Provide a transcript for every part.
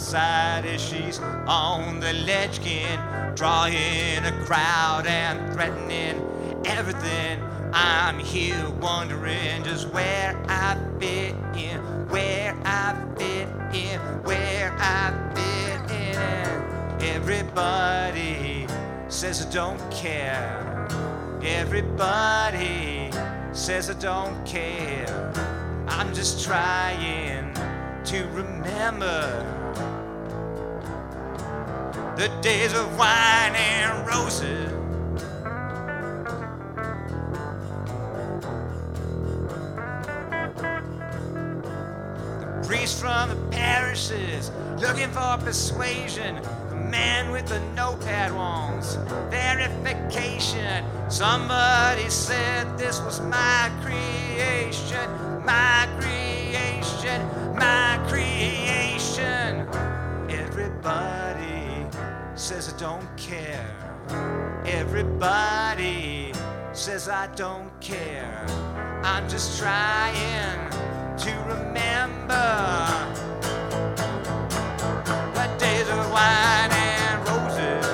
side as she's on the ledge again, drawing a crowd and threatening everything. I'm here wondering just where I fit in, where I fit in, where I fit in. Everybody says I don't care. Everybody says I don't care. I'm just trying to remember the days of wine and roses. The priest from the parishes looking for persuasion. The man with the notepad wants verification. Somebody said this was my creation, my creation, my creation. Everybody says I don't care. Everybody says I don't care. I'm just trying to remember the days of wine and roses.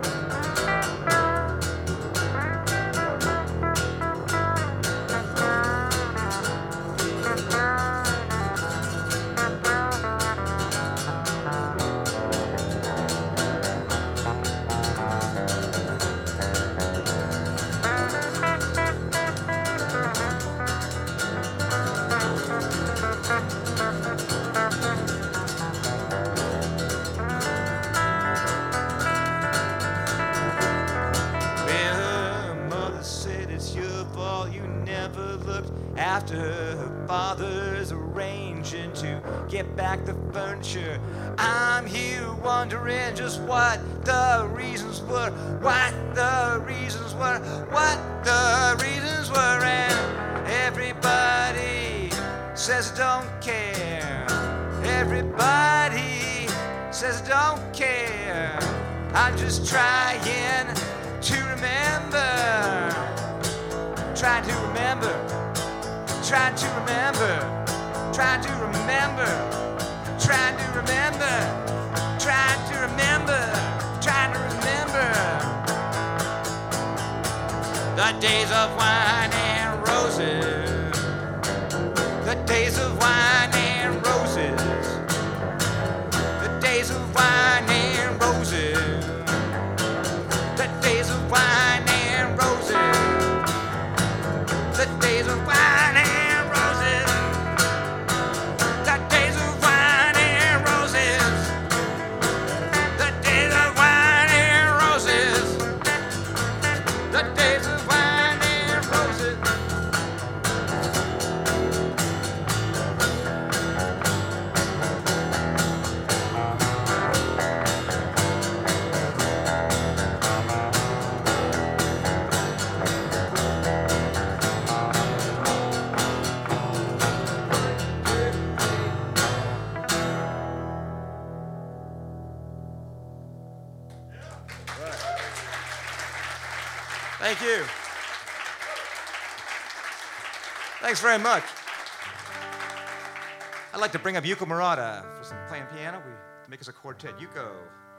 After her father's arranging to get back the furniture, I'm here wondering just what the reasons were, what the reasons were, what the reasons were. And everybody says I don't care. Everybody says I don't care. I'm just trying to remember, trying to remember. Trying to remember, trying to remember, trying to remember, trying to remember, trying to remember the days of wine and roses, the days of wine and roses, the days of wine and roses, the days of wine and roses, the days of wine and Thank you. Thanks very much. I'd like to bring up Yuko Murata for some playing piano. We make us a quartet. Yuko.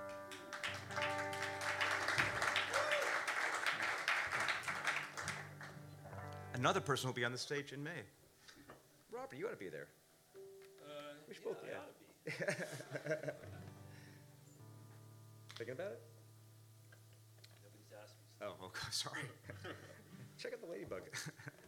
Another person will be on the stage in May. Robert, you ought to be there. We should both be. I ought to be. Thinking about it? Oh, okay, sorry. Check out the ladybug.